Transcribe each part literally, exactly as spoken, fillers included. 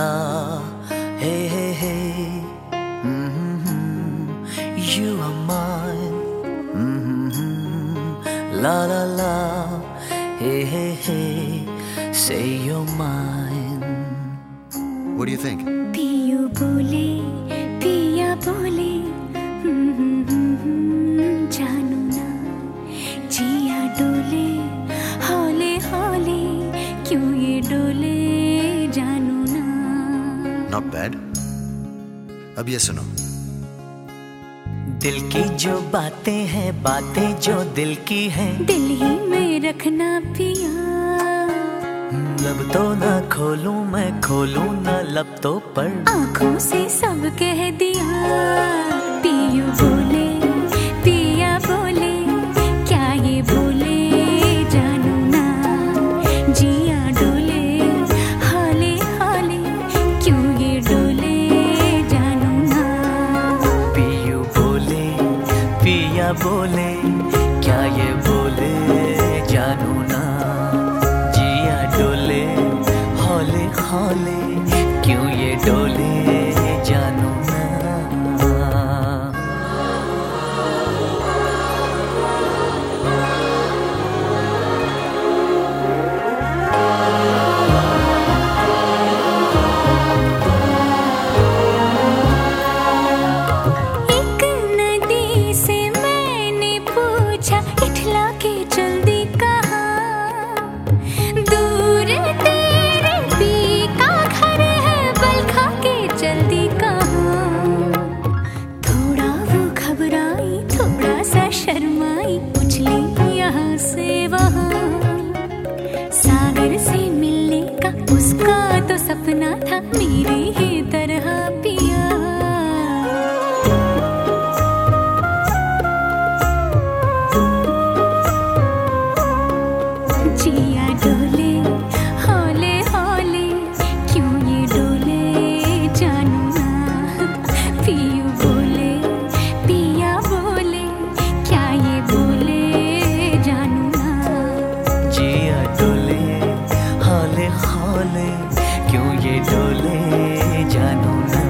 la, hey hey hey, mm-hmm. You are mine, mm-hmm. La la la, hey hey hey, say you're mine. What do you think? पियू बोले, पिया बोले, जानू ना, जिया डोले, हौले हौले, क्यों ये डोले, जानू ना. Not bad. अब ये सुनो. दिल की जो बातें हैं, बातें जो दिल की हैं, दिल ही में रखना पिया. लब तो ना खोलूं मैं, खोलूं ना लब तो पर. आँखों से सब कह दिया. पियू बोले, पिया बोले, क्या ये बोले, जानू ना, जिया डोले, हौले हौले, क्यों ये डोले, जानू ना. पियू बोले, पिया बोले, क्या ये बोले, जानू ना, जिया डोले, हौले हौले, क्यों ये डोले, जानू ना. एक नदी से मैंने पूछा, इठला के जल्दी कहा, दूर तेरे पी का घर है, बल खा के जल्दी कहा. थोड़ा वो घबराई, थोड़ा सा शर्माई, उछली यहाँ से वहाँ. सागर से मिलने का उसका तो सपना था, मेरी ही तरह पिया. जिया डोले, हौले हौले, क्यों ये डोले, जानू ना. पियू बोले, पिया बोले, क्या ये बोले, जानू ना. जिया डोले, हौले हौले, क्यों ये डोले, जानू ना.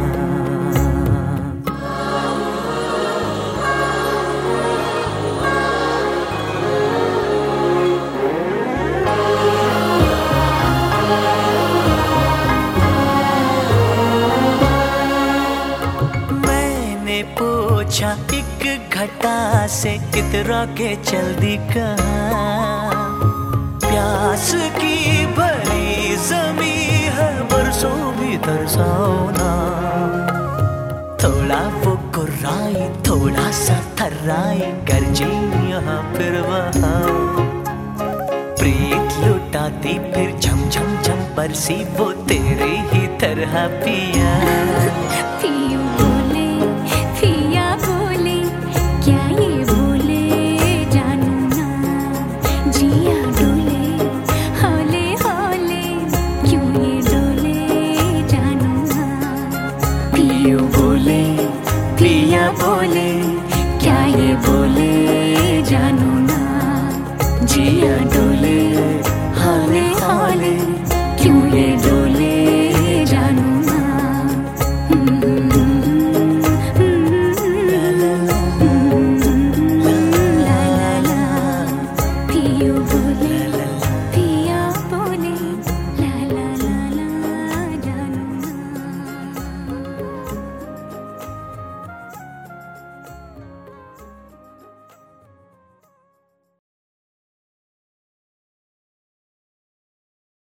मैंने पूछा एक घटा से, कितरा के चल दी कहाँ. प्यास की भरी जमी है, बरसों भी तरसाओ ना. थोड़ा वो गुर्राई, थोड़ा सा थर्राई, गरजी यहाँ फिर वहाँ. प्रीत लुटाती फिर झम झम झम बरसी, वो तेरे ही तरह पिया. पियू